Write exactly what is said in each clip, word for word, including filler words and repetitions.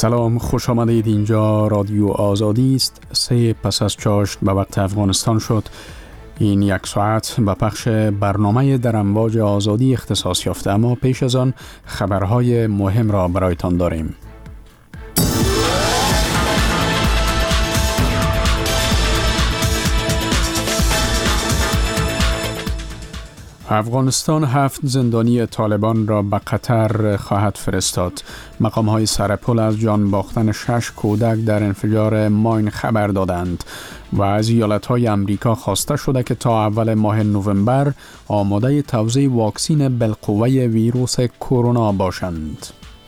سلام، خوش آمدید. اینجا رادیو آزادی است. سه پس از چاشت به وقت افغانستان شد. این یک ساعت به پخش برنامه در امواج آزادی اختصاص یافته، اما پیش از آن خبرهای مهم را برایتان داریم. افغانستان هفت زندانی طالبان را به قطر خواهد فرستاد. مقام‌های سرپل از جان باختن شش کودک در انفجار ماین خبر دادند و از ایالت‌های امریکا خواسته شده که تا اول ماه نوامبر آماده توزیع واکسن بالقوه ویروس کرونا باشند.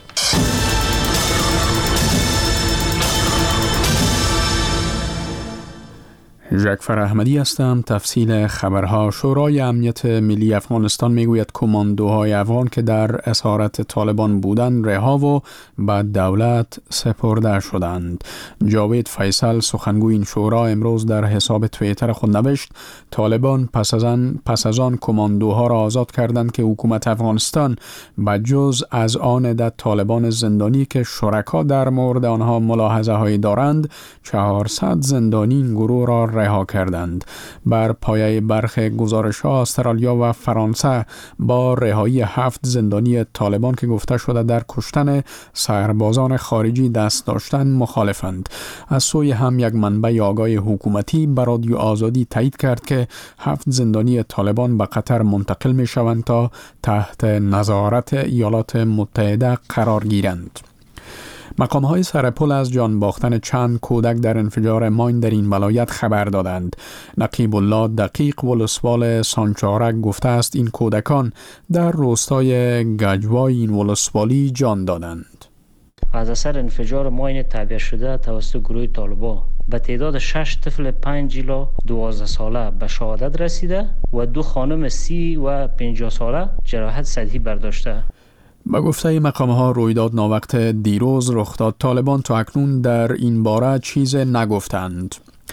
جعفر احمدی هستم. تفصیل خبرها. شورای امنیت ملی افغانستان میگوید کماندوهای افغان که در اسارت طالبان بودند رها و به دولت سپرده شدند. جاوید فیصل سخنگوی این شورا امروز در حساب توییتر خود نوشت طالبان پس از آن پس از آن کماندوها را آزاد کردند که حکومت افغانستان به جز از آن عدد طالبان زندانی که شرکا در مورد آنها ملاحظه هایی دارند چهارصد زندانی این گروه را رها کردند. بر پایه برخی گزارش‌ها استرالیا و فرانسه با رهایی هفت زندانی طالبان که گفته شده در کشتن سربازان خارجی دست داشتند مخالفند. از سوی هم یک منبع آگاه حکومتی به رادیو آزادی تایید کرد که هفت زندانی طالبان به قطر منتقل می شوند تا تحت نظارت ایالات متحده قرار گیرند. مقام‌های سرپل از جان باختن چند کودک در انفجار ماین در این ولایت خبر دادند. نقیب الله دقیق ولسوال سانچارک گفته است این کودکان در روستای گجوای این ولسوالی جان دادند. از اثر انفجار ماین تعبیه شده توسط گروه طالبان به تعداد شش طفل پنج الی دوازده ساله به شهادت رسیده و دو خانم سی و پنجاه ساله جراحت سطحی برداشته. با گفته مقام‌ها رویداد ناوقت دیروز رخ داد. طالبان تا اکنون در این باره چیز نگفتند.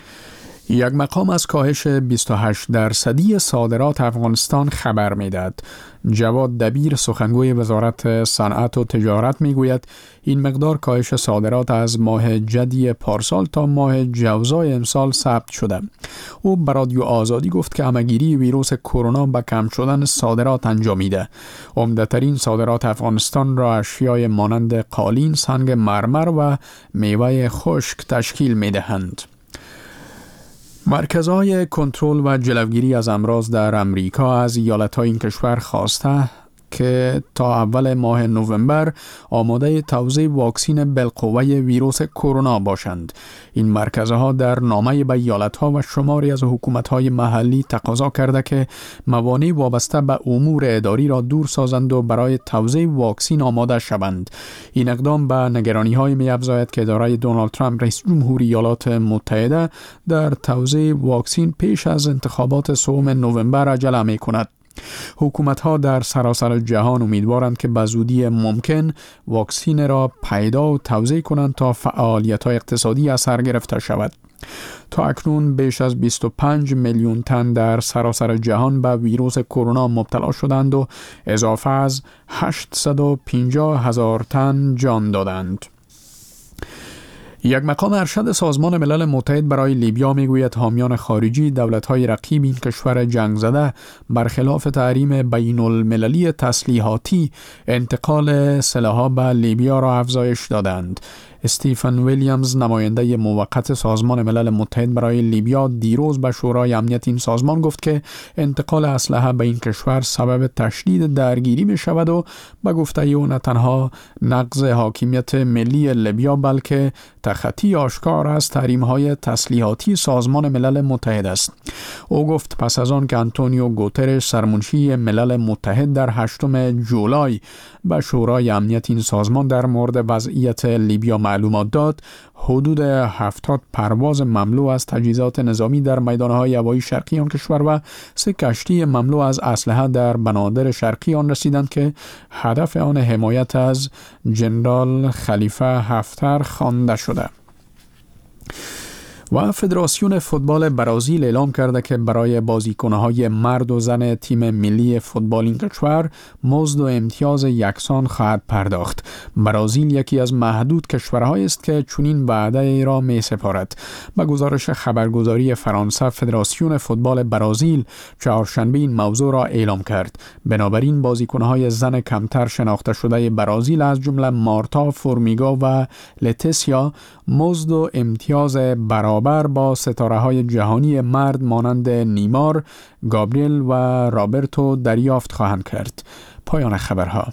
یک مقام از کاهش بیست و هشت درصدی صادرات افغانستان خبر می‌دهد. جواد دبیر سخنگوی وزارت صنعت و تجارت میگوید این مقدار کاهش صادرات از ماه جدی پارسال تا ماه جوزای امسال ثبت شده. او به رادیو آزادی گفت که همه‌گیری ویروس کرونا به کم شدن صادرات انجامیده. عمده‌ترین صادرات افغانستان را اشیای مانند قالین، سنگ مرمر و میوه خشک تشکیل می‌دهند. مرکزهای کنترل و جلوگیری از امراض در امریکا از ایالت‌های این کشور خواسته که تا اول ماه نوامبر آماده توزیع واکسن بالقوه ویروس کرونا باشند. این مرکزها در نامه به ایالت‌ها و شماری از حکومت‌های محلی تقاضا کرده که موانع وابسته به امور اداری را دور سازند و برای توزیع واکسن آماده شوند. این اقدام به نگرانی‌های می‌افزاید که اداره دونالد ترامپ رئیس جمهوری ایالات متحده در توزیع واکسن پیش از انتخابات سوم نوامبر عجله می‌کند. حکومت‌ها در سراسر جهان امیدوارند که به زودی ممکن واکسن را پیدا و توزیع کنند تا فعالیت‌های اقتصادی اثر گرفته شود. تا اکنون بیش از بیست و پنج میلیون تن در سراسر جهان به ویروس کرونا مبتلا شدند و اضافه از هشتصد و پنجاه هزار تن جان دادند. یک مقام ارشد سازمان ملل متحد برای لیبیا میگوید حامیان خارجی دولت‌های رقیب این کشور جنگ زده برخلاف تحریم بین المللی تسلیحاتی انتقال سلاح‌ها به لیبیا را افزایش دادند. استیفن ویلیامز نماینده موقت سازمان ملل متحد برای لیبیا دیروز به شورای امنیت این سازمان گفت که انتقال اسلحه به این کشور سبب تشدید درگیری می شود و به گفته او نه تنها نقض حاکمیت ملی لیبیا بلکه تخطی آشکار از تحریم‌های تسلیحاتی سازمان ملل متحد است. او گفت پس از آن که آنتونیو گوترش سرمنشی ملل متحد در هشتم جولای به شورای امنیت این سازمان در مورد وضعیت لیبیا معلومات داد، حدود هفتاد پرواز مملو از تجهیزات نظامی در میدانهای هوایی شرقی آن کشور و سه کشتی مملو از اسلحه در بنادر شرقی آن رسیدند که هدف آن حمایت از جنرال خلیفه حفتر خوانده شده. و فدراسیون فوتبال برزیل اعلام کرده که برای بازیکن‌های مرد و زن تیم ملی فوتبال این کشور مزد و امتیاز یکسان خواهد پرداخت. برزیل یکی از محدود کشورهایی است که چنین وعده ای را می‌سپارد. به گزارش خبرگزاری فرانسه، فدراسیون فوتبال برزیل چهارشنبه این موضوع را اعلام کرد. بنابراین بازیکن‌های زن کمتر شناخته شده برزیل از جمله مارتا فورمیگا و لتیسیا مزد و امتیاز برابر با ستاره‌های جهانی مرد مانند نیمار، گابریل و رابرتو دریافت خواهند کرد. پایان خبرها.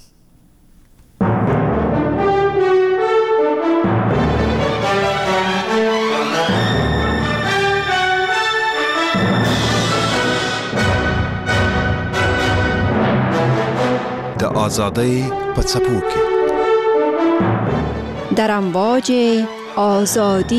د آزادی په څپو کې در امواج آزادی